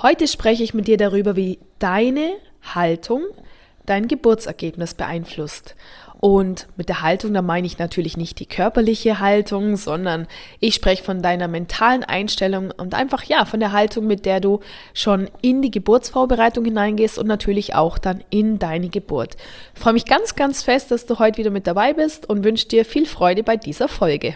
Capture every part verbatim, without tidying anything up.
Heute spreche ich mit dir darüber, wie deine Haltung dein Geburtsergebnis beeinflusst. Und mit der Haltung, da meine ich natürlich nicht die körperliche Haltung, sondern ich spreche von deiner mentalen Einstellung und einfach ja von der Haltung, mit der du schon in die Geburtsvorbereitung hineingehst und natürlich auch dann in deine Geburt. Ich freue mich ganz, ganz fest, dass du heute wieder mit dabei bist und wünsche dir viel Freude bei dieser Folge.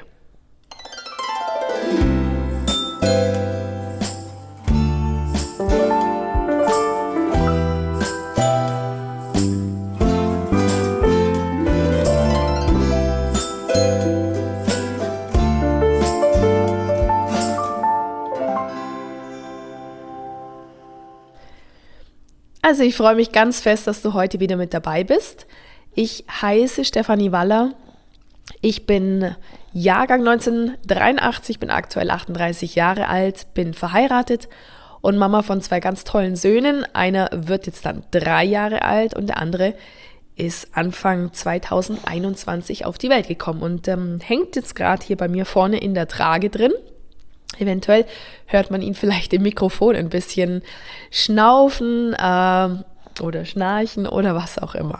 Also ich freue mich ganz fest, dass du heute wieder mit dabei bist. Ich heiße Stefanie Waller. Ich bin Jahrgang neunzehnhundertdreiundachtzig, bin aktuell achtunddreißig Jahre alt, bin verheiratet und Mama von zwei ganz tollen Söhnen. Einer wird jetzt dann drei Jahre alt und der andere ist Anfang zweitausendeinundzwanzig auf die Welt gekommen und ähm, hängt jetzt gerade hier bei mir vorne in der Trage drin. Eventuell hört man ihn vielleicht im Mikrofon ein bisschen schnaufen äh, oder schnarchen oder was auch immer.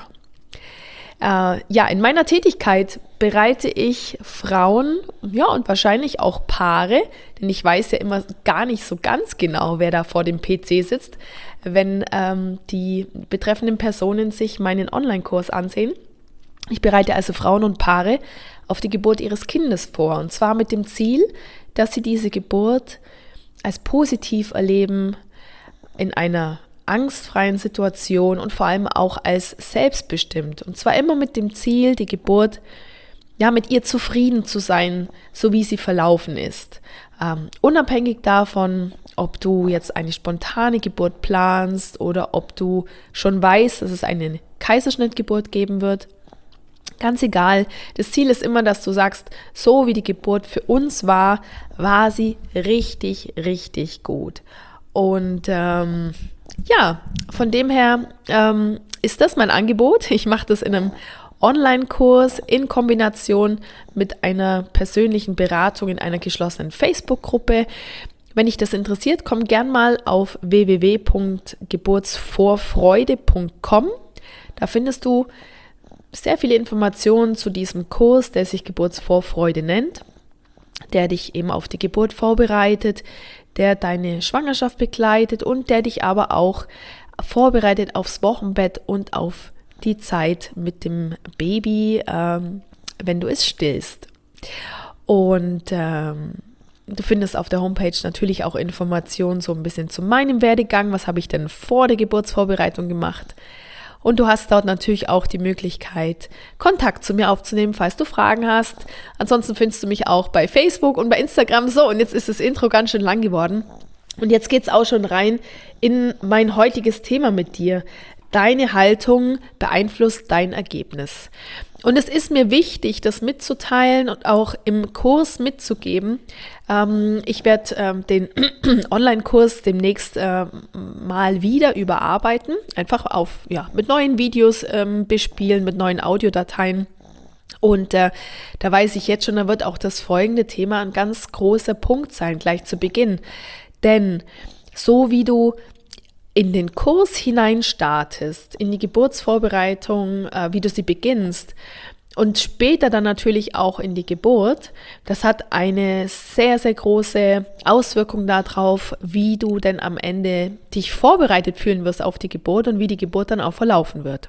Äh, ja, in meiner Tätigkeit bereite ich Frauen, ja und wahrscheinlich auch Paare, denn ich weiß ja immer gar nicht so ganz genau, wer da vor dem P C sitzt, wenn ähm, die betreffenden Personen sich meinen Online-Kurs ansehen. Ich bereite also Frauen und Paare auf die Geburt ihres Kindes vor und zwar mit dem Ziel, dass sie diese Geburt als positiv erleben, in einer angstfreien Situation und vor allem auch als selbstbestimmt. Und zwar immer mit dem Ziel, die Geburt, ja, mit ihr zufrieden zu sein, so wie sie verlaufen ist. Ähm, unabhängig davon, ob du jetzt eine spontane Geburt planst oder ob du schon weißt, dass es eine Kaiserschnittgeburt geben wird. Ganz egal, das Ziel ist immer, dass du sagst, so wie die Geburt für uns war, war sie richtig, richtig gut. Und ähm, ja, von dem her ähm, ist das mein Angebot. Ich mache das in einem Online-Kurs in Kombination mit einer persönlichen Beratung in einer geschlossenen Facebook-Gruppe. Wenn dich das interessiert, komm gern mal auf w w w punkt geburtsvorfreude punkt com. Da findest du sehr viele Informationen zu diesem Kurs, der sich Geburtsvorfreude nennt, der dich eben auf die Geburt vorbereitet, der deine Schwangerschaft begleitet und der dich aber auch vorbereitet aufs Wochenbett und auf die Zeit mit dem Baby, ähm, wenn du es stillst. Und ähm, du findest auf der Homepage natürlich auch Informationen so ein bisschen zu meinem Werdegang, was habe ich denn vor der Geburtsvorbereitung gemacht. Und du hast dort natürlich auch die Möglichkeit, Kontakt zu mir aufzunehmen, falls du Fragen hast. Ansonsten findest du mich auch bei Facebook und bei Instagram. So, und jetzt ist das Intro ganz schön lang geworden. Und jetzt geht's auch schon rein in mein heutiges Thema mit dir. Deine Haltung beeinflusst dein Ergebnis. Und es ist mir wichtig, das mitzuteilen und auch im Kurs mitzugeben. Ähm, ich werde ähm, den Online-Kurs demnächst äh, mal wieder überarbeiten, einfach auf ja mit neuen Videos ähm, bespielen, mit neuen Audiodateien. Und äh, da weiß ich jetzt schon, da wird auch das folgende Thema ein ganz großer Punkt sein, gleich zu Beginn. Denn so wie du in den Kurs hinein startest, in die Geburtsvorbereitung, äh, wie du sie beginnst und später dann natürlich auch in die Geburt, das hat eine sehr, sehr große Auswirkung darauf, wie du denn am Ende dich vorbereitet fühlen wirst auf die Geburt und wie die Geburt dann auch verlaufen wird.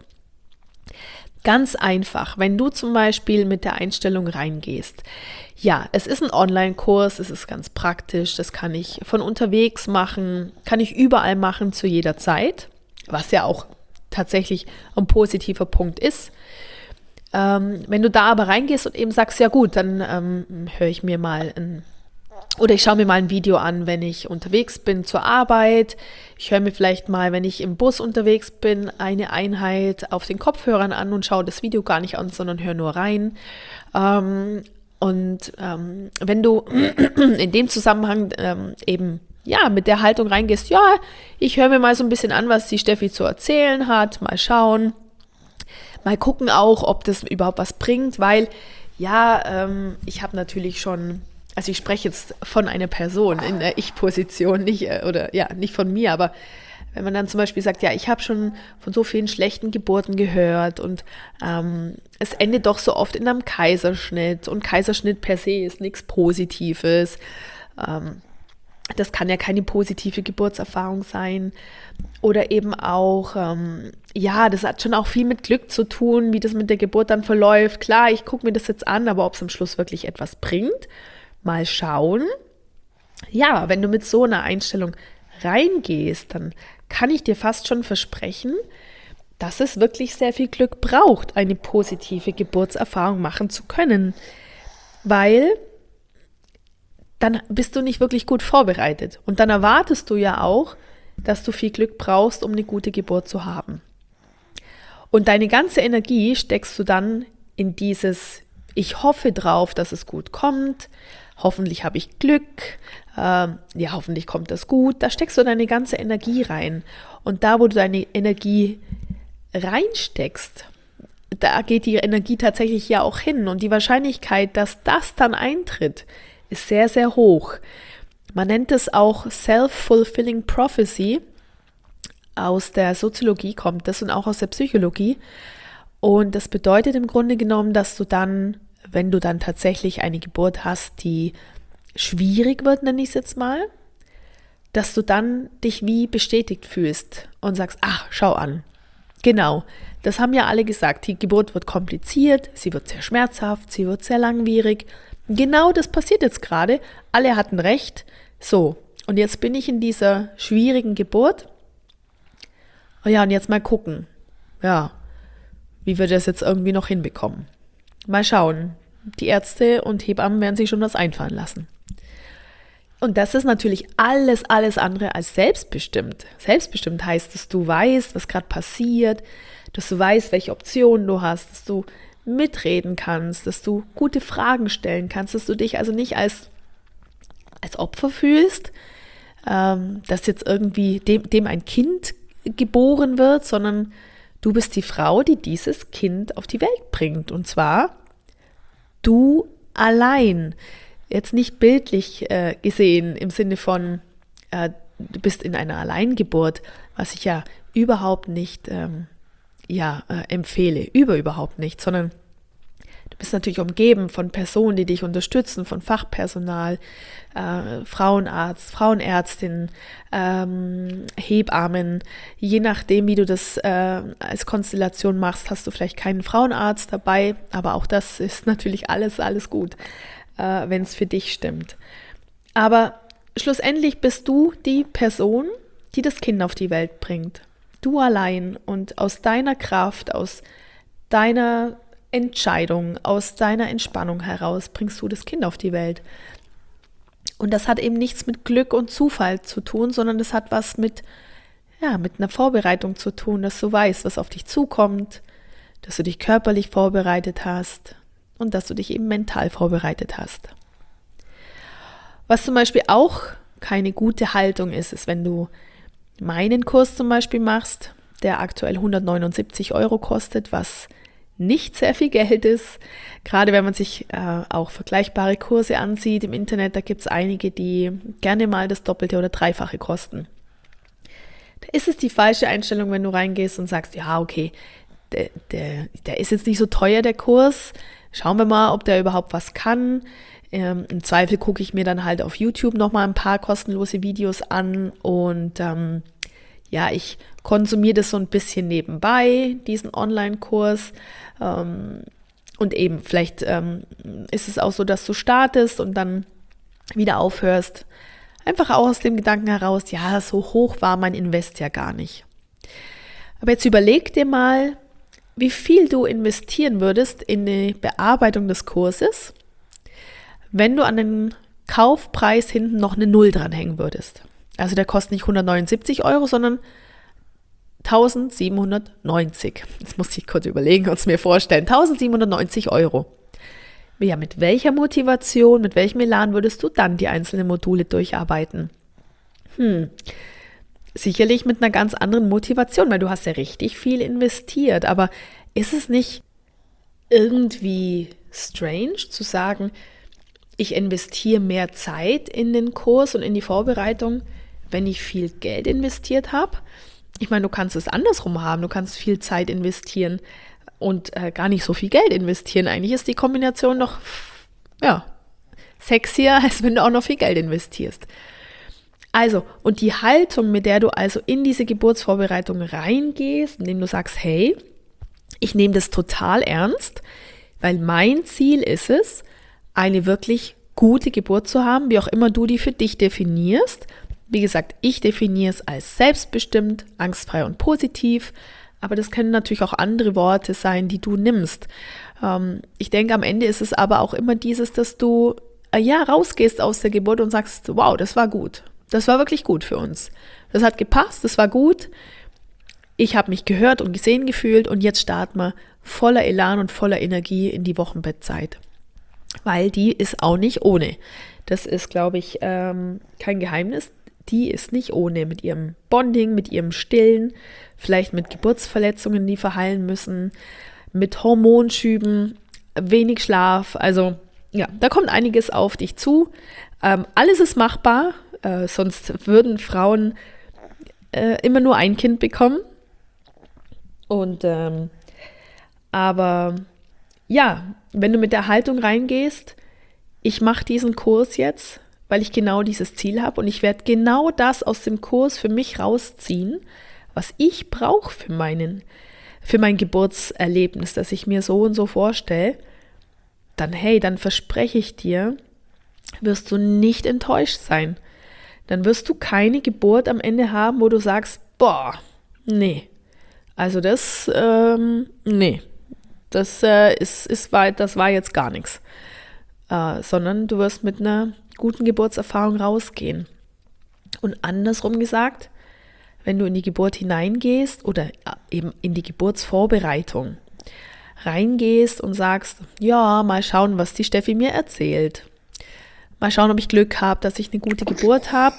Ganz einfach, wenn du zum Beispiel mit der Einstellung reingehst, ja, es ist ein Online-Kurs, es ist ganz praktisch, das kann ich von unterwegs machen, kann ich überall machen zu jeder Zeit, was ja auch tatsächlich ein positiver Punkt ist. Ähm, wenn du da aber reingehst und eben sagst, ja gut, dann ähm, höre ich mir mal ein Oder ich schaue mir mal ein Video an, wenn ich unterwegs bin zur Arbeit. Ich höre mir vielleicht mal, wenn ich im Bus unterwegs bin, eine Einheit auf den Kopfhörern an und schaue das Video gar nicht an, sondern höre nur rein. Ähm, und ähm, wenn du in dem Zusammenhang ähm, eben ja mit der Haltung reingehst, ja, ich höre mir mal so ein bisschen an, was die Steffi zu erzählen hat, mal schauen, mal gucken auch, ob das überhaupt was bringt, weil ja, ähm, ich habe natürlich schon also ich spreche jetzt von einer Person in der Ich-Position, nicht, äh, oder ja, nicht von mir, aber wenn man dann zum Beispiel sagt, ja, ich habe schon von so vielen schlechten Geburten gehört und ähm, es endet doch so oft in einem Kaiserschnitt und Kaiserschnitt per se ist nichts Positives. Ähm, das kann ja keine positive Geburtserfahrung sein. Oder eben auch, ähm, ja, das hat schon auch viel mit Glück zu tun, wie das mit der Geburt dann verläuft. Klar, ich gucke mir das jetzt an, aber ob es am Schluss wirklich etwas bringt, mal schauen. Ja, wenn du mit so einer Einstellung reingehst, dann kann ich dir fast schon versprechen, dass es wirklich sehr viel Glück braucht, eine positive Geburtserfahrung machen zu können, weil dann bist du nicht wirklich gut vorbereitet und dann erwartest du ja auch, dass du viel Glück brauchst, um eine gute Geburt zu haben. Und deine ganze Energie steckst du dann in dieses, ich hoffe drauf, dass es gut kommt, hoffentlich habe ich Glück, ähm, ja, hoffentlich kommt das gut. Da steckst du deine ganze Energie rein. Und da, wo du deine Energie reinsteckst, da geht die Energie tatsächlich ja auch hin. Und die Wahrscheinlichkeit, dass das dann eintritt, ist sehr, sehr hoch. Man nennt es auch Self-Fulfilling Prophecy. Aus der Soziologie kommt das und auch aus der Psychologie. Und das bedeutet im Grunde genommen, dass du dann, wenn du dann tatsächlich eine Geburt hast, die schwierig wird, nenne ich es jetzt mal, dass du dann dich wie bestätigt fühlst und sagst, ach, schau an. Genau, das haben ja alle gesagt, die Geburt wird kompliziert, sie wird sehr schmerzhaft, sie wird sehr langwierig. Genau das passiert jetzt gerade, alle hatten recht. So, und jetzt bin ich in dieser schwierigen Geburt. Oh ja, und jetzt mal gucken, ja, wie wir das jetzt irgendwie noch hinbekommen. Mal schauen. Die Ärzte und Hebammen werden sich schon was einfallen lassen. Und das ist natürlich alles, alles andere als selbstbestimmt. Selbstbestimmt heißt, dass du weißt, was gerade passiert, dass du weißt, welche Optionen du hast, dass du mitreden kannst, dass du gute Fragen stellen kannst, dass du dich also nicht als, als Opfer fühlst, ähm, dass jetzt irgendwie dem, dem ein Kind geboren wird, sondern du bist die Frau, die dieses Kind auf die Welt bringt. Und zwar du allein. Jetzt nicht bildlich äh, gesehen im Sinne von, äh, du bist in einer Alleingeburt, was ich ja überhaupt nicht ähm, ja, äh, empfehle, über überhaupt nicht, sondern du bist natürlich umgeben von Personen, die dich unterstützen, von Fachpersonal, äh, Frauenarzt, Frauenärztin, ähm, Hebammen. Je nachdem, wie du das äh, als Konstellation machst, hast du vielleicht keinen Frauenarzt dabei, aber auch das ist natürlich alles, alles gut, äh, wenn es für dich stimmt. Aber schlussendlich bist du die Person, die das Kind auf die Welt bringt. Du allein und aus deiner Kraft, aus deiner Entscheidung, aus deiner Entspannung heraus bringst du das Kind auf die Welt. Und das hat eben nichts mit Glück und Zufall zu tun, sondern das hat was mit, ja, mit einer Vorbereitung zu tun, dass du weißt, was auf dich zukommt, dass du dich körperlich vorbereitet hast und dass du dich eben mental vorbereitet hast. Was zum Beispiel auch keine gute Haltung ist, ist, wenn du meinen Kurs zum Beispiel machst, der aktuell hundertneunundsiebzig Euro kostet, was nicht sehr viel Geld ist. Gerade wenn man sich äh, auch vergleichbare Kurse ansieht im Internet, da gibt es einige, die gerne mal das Doppelte oder Dreifache kosten. Da ist es die falsche Einstellung, wenn du reingehst und sagst, ja, okay, der, der, der ist jetzt nicht so teuer, der Kurs. Schauen wir mal, ob der überhaupt was kann. Ähm, im Zweifel gucke ich mir dann halt auf YouTube nochmal ein paar kostenlose Videos an und ähm, ja, ich konsumiere das so ein bisschen nebenbei, diesen Online-Kurs. Ähm, und eben, vielleicht ähm, ist es auch so, dass du startest und dann wieder aufhörst. Einfach auch aus dem Gedanken heraus, ja, so hoch war mein Invest ja gar nicht. Aber jetzt überleg dir mal, wie viel du investieren würdest in die Bearbeitung des Kurses, wenn du an den Kaufpreis hinten noch eine Null dranhängen würdest. Also der kostet nicht hundertneunundsiebzig Euro, sondern eintausendsiebenhundertneunzig. Jetzt muss ich kurz überlegen und es mir vorstellen. eintausendsiebenhundertneunzig Euro. Ja, mit welcher Motivation, mit welchem Elan würdest du dann die einzelnen Module durcharbeiten? Hm, sicherlich mit einer ganz anderen Motivation, weil du hast ja richtig viel investiert. Aber ist es nicht irgendwie strange zu sagen, ich investiere mehr Zeit in den Kurs und in die Vorbereitung, wenn ich viel Geld investiert habe. Ich meine, du kannst es andersrum haben, du kannst viel Zeit investieren und äh, gar nicht so viel Geld investieren. Eigentlich ist die Kombination noch, ja, sexier, als wenn du auch noch viel Geld investierst. Also, und die Haltung, mit der du also in diese Geburtsvorbereitung reingehst, indem du sagst, hey, ich nehme das total ernst, weil mein Ziel ist es, eine wirklich gute Geburt zu haben, wie auch immer du die für dich definierst. Wie gesagt, ich definiere es als selbstbestimmt, angstfrei und positiv, aber das können natürlich auch andere Worte sein, die du nimmst. Ähm, ich denke, am Ende ist es aber auch immer dieses, dass du äh, ja rausgehst aus der Geburt und sagst, wow, das war gut. Das war wirklich gut für uns. Das hat gepasst, das war gut. Ich habe mich gehört und gesehen gefühlt und jetzt starten wir voller Elan und voller Energie in die Wochenbettzeit. Weil die ist auch nicht ohne. Das ist, glaube ich, ähm, kein Geheimnis. Die ist nicht ohne mit ihrem Bonding, mit ihrem Stillen, vielleicht mit Geburtsverletzungen, die verheilen müssen, mit Hormonschüben, wenig Schlaf. Also ja, da kommt einiges auf dich zu. Ähm, alles ist machbar, äh, sonst würden Frauen äh, immer nur ein Kind bekommen. Und ähm, aber ja, wenn du mit der Haltung reingehst, ich mache diesen Kurs jetzt, weil ich genau dieses Ziel habe und ich werde genau das aus dem Kurs für mich rausziehen, was ich brauche für meinen, für mein Geburtserlebnis, das ich mir so und so vorstelle, dann hey, dann verspreche ich dir, wirst du nicht enttäuscht sein. Dann wirst du keine Geburt am Ende haben, wo du sagst, boah, nee, also das, ähm, nee, das äh, ist, ist war, das war jetzt gar nichts, äh, sondern du wirst mit einer guten Geburtserfahrung rausgehen. Und andersrum gesagt, wenn du in die Geburt hineingehst oder eben in die Geburtsvorbereitung reingehst und sagst, ja, mal schauen, was die Steffi mir erzählt. Mal schauen, ob ich Glück habe, dass ich eine gute Geburt habe.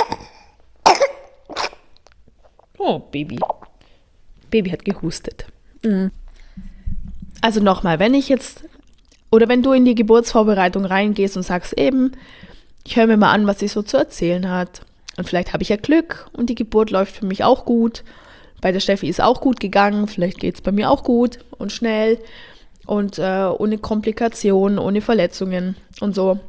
Oh, Baby. Baby hat gehustet. Mhm. Also nochmal, wenn ich jetzt oder wenn du in die Geburtsvorbereitung reingehst und sagst eben, ich höre mir mal an, was sie so zu erzählen hat. Und vielleicht habe ich ja Glück und die Geburt läuft für mich auch gut. Bei der Steffi ist auch gut gegangen, vielleicht geht es bei mir auch gut und schnell und äh, ohne Komplikationen, ohne Verletzungen und so.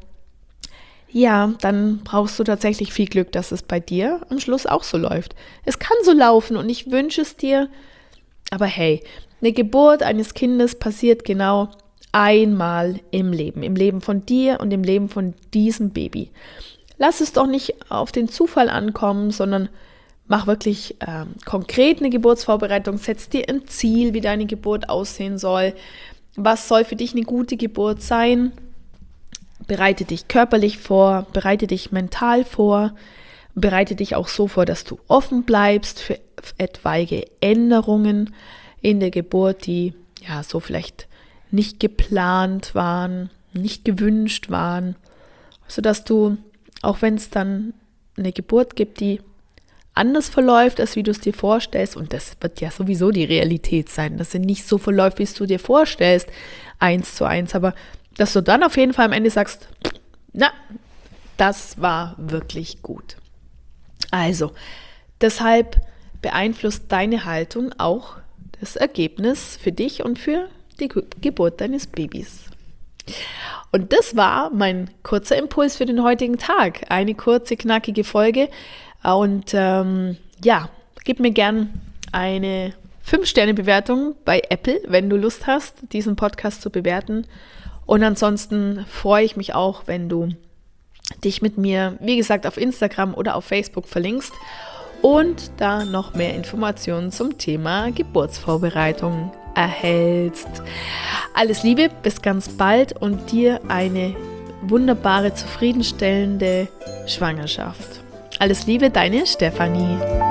Ja, dann brauchst du tatsächlich viel Glück, dass es bei dir am Schluss auch so läuft. Es kann so laufen und ich wünsche es dir, aber hey, eine Geburt eines Kindes passiert genau einmal im Leben, im Leben von dir und im Leben von diesem Baby. Lass es doch nicht auf den Zufall ankommen, sondern mach wirklich ähm, konkret eine Geburtsvorbereitung, setz dir ein Ziel, wie deine Geburt aussehen soll. Was soll für dich eine gute Geburt sein? Bereite dich körperlich vor, bereite dich mental vor, bereite dich auch so vor, dass du offen bleibst für etwaige Änderungen in der Geburt, die ja so vielleicht nicht geplant waren, nicht gewünscht waren, sodass du, auch wenn es dann eine Geburt gibt, die anders verläuft, als wie du es dir vorstellst, und das wird ja sowieso die Realität sein, dass sie nicht so verläuft, wie es du dir vorstellst, eins zu eins, aber dass du dann auf jeden Fall am Ende sagst, na, das war wirklich gut. Also, deshalb beeinflusst deine Haltung auch das Ergebnis für dich und für die Geburt deines Babys. Und das war mein kurzer Impuls für den heutigen Tag. Eine kurze, knackige Folge. Und ähm, ja, gib mir gern eine fünf Sterne Bewertung bei Apple, wenn du Lust hast, diesen Podcast zu bewerten. Und ansonsten freue ich mich auch, wenn du dich mit mir, wie gesagt, auf Instagram oder auf Facebook verlinkst und da noch mehr Informationen zum Thema Geburtsvorbereitung erhältst. Alles Liebe, bis ganz bald und dir eine wunderbare, zufriedenstellende Schwangerschaft. Alles Liebe, deine Stefanie.